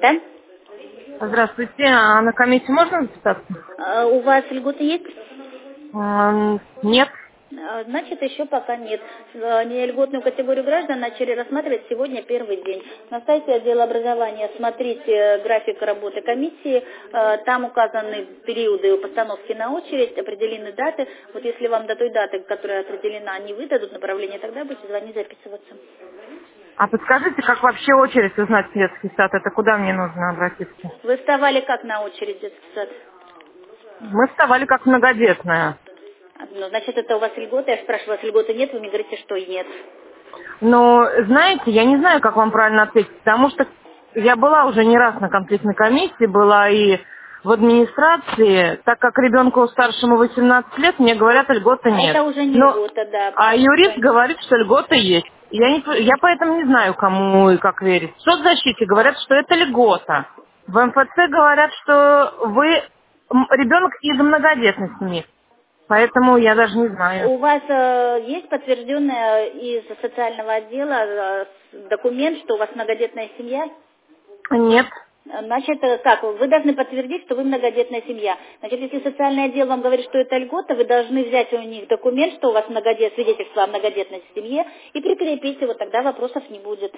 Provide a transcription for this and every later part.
Да? Здравствуйте. А на комиссию можно записаться? У вас льготы есть? Нет. Значит, еще пока нет. Нельготную категорию граждан начали рассматривать сегодня первый день. На сайте отдела образования смотрите график работы комиссии. Там указаны периоды постановки на очередь, определены даты. Вот если вам до той даты, которая определена, не выдадут направление, тогда будете звонить записываться. А подскажите, как вообще очередь узнать в детский сад? Это куда мне нужно обратиться? Вы вставали как на очередь в детский сад? Мы вставали как многодетная. Ну, значит, это у вас льготы. Я спрашиваю, у вас льготы нет, вы мне говорите, что нет. Но, знаете, я не знаю, как вам правильно ответить, потому что я была уже не раз на конфликтной комиссии, была и в администрации, так как ребенку старшему 18 лет, мне говорят, льготы А нет. это уже не Но, льгота, да, а потому юрист что... говорит, что льготы есть. Я поэтому не знаю, кому и как верить. В соцзащите говорят, что это льгота. В МФЦ говорят, что вы ребенок из многодетной семьи. Поэтому я даже не знаю. У вас есть подтвержденный из социального отдела документ, что у вас многодетная семья? Нет. Значит, как? Вы должны подтвердить, что вы многодетная семья. Значит, если социальный отдел вам говорит, что это льгота, вы должны взять у них документ, что у вас свидетельство о многодетной семье, и прикрепить его, тогда вопросов не будет.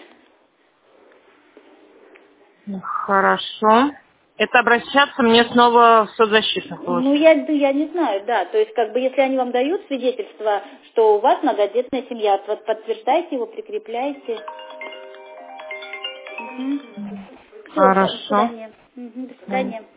Хорошо. Это обращаться мне снова в соцзащиту, Ну, получается. я не знаю, да. То есть, как бы, если они вам дают свидетельство, что у вас многодетная семья, вот подтверждайте его, прикрепляйте. Все, до Хорошо. свидания. До свидания.